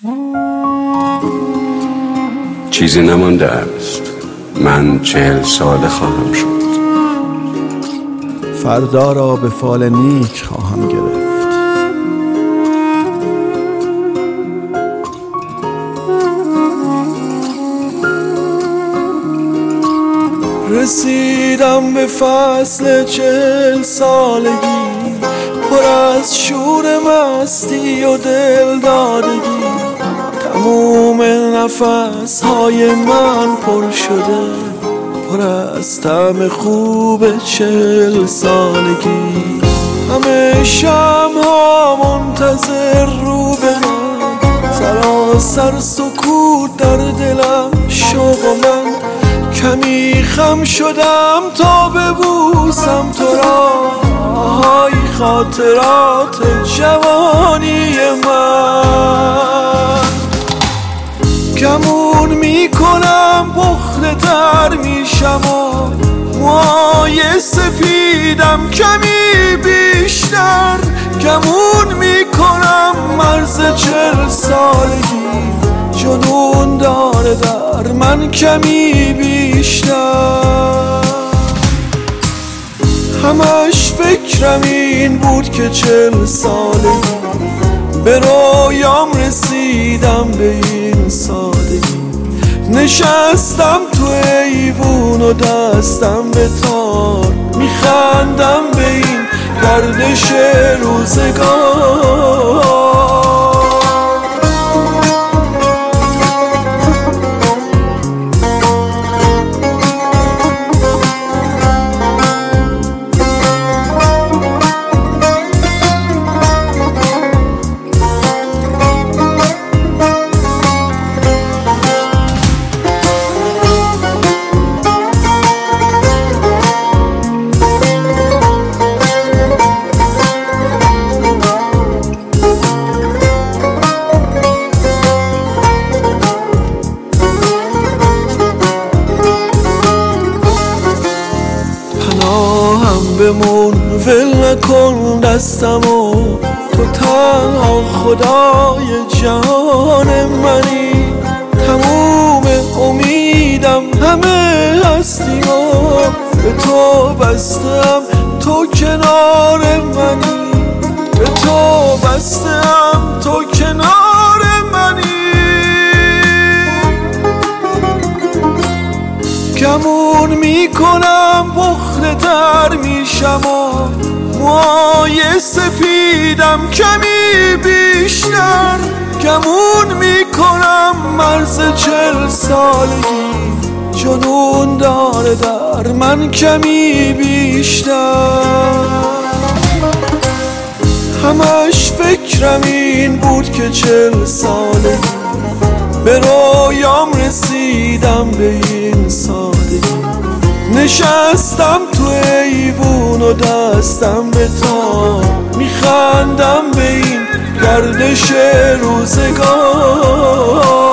چیزی نمانده است، من 40 ساله خواهم شد. فردا را به فال نیک خواهم گرفت. رسیدم به فصل 40 سالگی، پر از شور مستی و دلدادگی. تموم نفس‌های من پر شده، پر از طعم خوب 40 سالگی. همه شمع‌ها منتظر رو به من، سراسر سکوت در دلم شوق من. کمی خم شدم تا ببوسم تو را، های خاطرات جوانی من. گمون میکنم پخته تر میشم و موهای سفیدم کمی بیشتر. گمون میکنم مرز 40 سالگی جنون داره در من کمی بیشتر. همش فکرم این بود که 40 سالگی به رویام رسیدم به این سادگی. نشستم تو ایوون و دستم به تار، میخندم به این گردش روزگار. بمون ول نکن دستمو، تو تنها خدای جهان منی. تموم امیدم همه هستیمو به تو بستم، تو کنار منی. به تو بستم، تو کنار منی. گمون میکنم پخته تر میشم و موهای سفیدم کمی بیشتر. گمون میکنم مرز 40 سالگی جنون داره در من کمی بیشتر. همش فکرم این بود که 40 سالگی به رویام رسیدم به این سادگی. نشستم تو ایوون و دستم به تار، میخندم به این گردش روزگار.